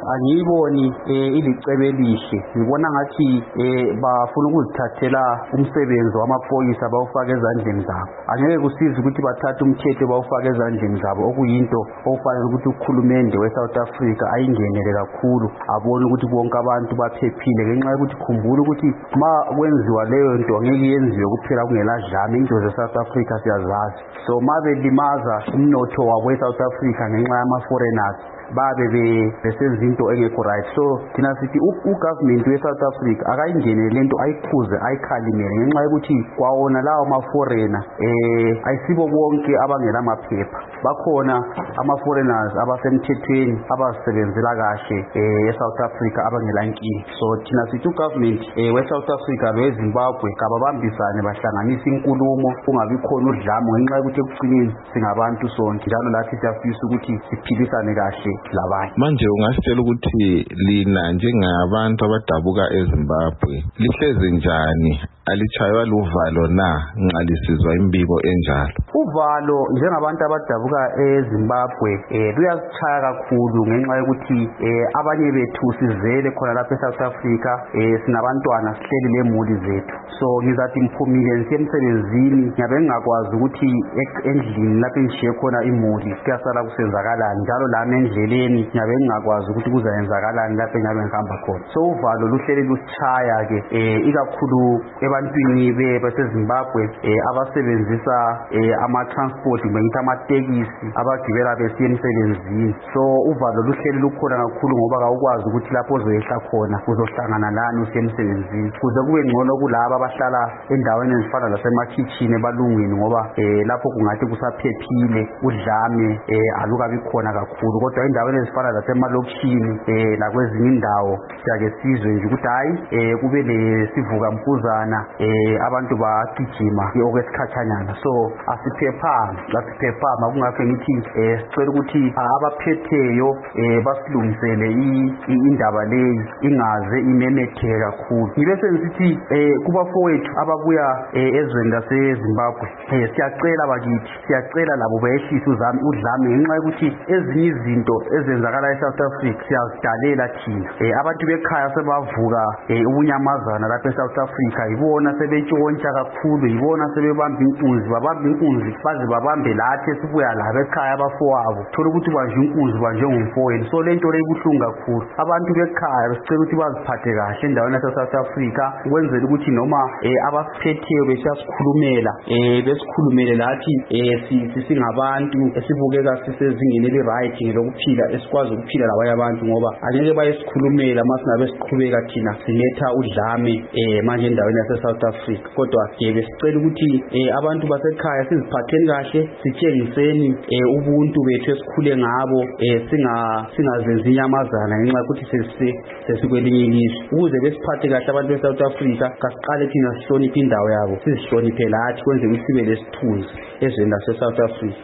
angiyiboni ilicebo elihle. Ngibona ngathi bafuna ukuzithathela umsebenzi wamaphoyisa bawufaka ezandleni zabo. Angeke kusize ukuthi bathathe umthetho bawufaka ezandleni zabo, okuyinto okufanele ukuthi ukhulumende we-South Africa ayingenele kakhulu, abone ukuthi bonke abantu baphephile, ngenxa yokuthi khumbula ukuthi ma kwenziwa leyo nto angeke yenziwe kuphela kungeladlame. Into ze-South Africa siyazazi. So ma belimaza umnotho wabo we-South Africa ngenxa yama-foreigners babe besenza into engekho right. So thina sithi ugovernment we-South Africa akayingenele lento, ayikhuze, ayikhalimele, ngenxa yokuthi kwawona lawo ma-foreigner ayisibo bonke abangela maphepha. Bakhona ama-foreigners abasemthethweni abazisebenzela kahle e-South Africa abangela nkinga. So thina sithi ugovernment we-South Africa we-Zimbabwe kababambisane bahlanganisa inkulumo, kungabi khona udlame, ngenxa yokuthi ekugcineni singabantu sonke njalo lathi siyafisa ukuthi siphilisane kahle labanye. Manje ungasitshela ukuthi lina njengabantu abadabuka eZimbabwe lihleze njani, alichaywa luvalo na nxa lisizwa imbiko enjalo? Uvalo njengabantu abadabuka eZimbabwe luyasichaya kakhulu, ngenxa yokuthi abanye bethu sizele khona lapha eSouth Africa, sinabantwana sihleli lemuli zethu. So ngizathi mphumile ngisiye emsebenzini ngiyabe ngingakwazi ukuthi endlini lapho engishiye khona imuli kuyasala kusenzakalani, njalo lami endleleni ngiyabe ngingakwazi ukuthi kuzayenzakalani lapho engabe ngihamba khona. So uvalo luhleli lusichaya ke ikakhulu ebantwini baseZimbabwe abasebenzisa ama-transport, ngithi amatekisi abagibela besiya emsebenzini. So uvalo luhleli lukhona kakhulu ngoba kawukwazi ukuthi lapho ozoyehla khona uzohlangana lani usiya emsebenzini. Kuze kube ngcono kulabo abahlala endaweni ezifana lasemakhitshini ebalungwini, ngoba lapho kungathi kusaphephile, udlame alukabi khona kakhulu. Kodwa endaweni ezifana lasemalokishini nakwezinye indawo siyake sizwe nje ukuthi hayi kube lesivuka mfuzana, abantu bagijima okwesikhatshanyana. So asiphephanga, kungakho ngithi sicela ukuthi abaphetheyo basilungisele indaba leyi ingaze imemetheke kakhulu. Ngibe sengisithi kubafowethu ababuya ezweni laseZimbabwe, siyacela bakithi, siyacela labo bayehlise udlame, ngenxa yokuthi ezinye izinto ezenzakala eSouth Africa siyazidalela thina. Abantu bekhaya sebavuka ubunyamazana lapha eSouth Africa, yibona sebetshontsha kakhulu, yibona sebebamba inkunzi, baze babambe lathi esibuya labo ekhaya abafowabo, thola ukuthi banje inkunzi banje ngumfowenu. So lento leyi buhlungu kakhulu. Abantu bekhaya sicela ukuthi baziphathe kahle endaweni yaseSouth Africa, ukwenzela ukuthi noma abasiphetheyo besiyasikhulumela, besikhulumele lathi singabantu esibukeka sisezingeni eli-right lokuphila, esikwazi ukuphila labanye abantu, ngoba angeke bayesikhulumela masingabe siqhubeka thina siletha udlame manje endaweni yaseSouth Africa. Kodwa besicela ukuthi abantu basekhaya siziphatheni kahle, sitshengiseni ubuntu bethu esikhule ngabo, singazenzi inyamazana ngenxa yokuthi sesikwelinye ilizwe. Ukuze besiphathe kahle abantu beSouth Africa, kasiqale thina sihloniphe indawo yabo, sizihloniphe lathi, kwenze ukuthi sibe lesithunzi ezweni laseSouth Africa.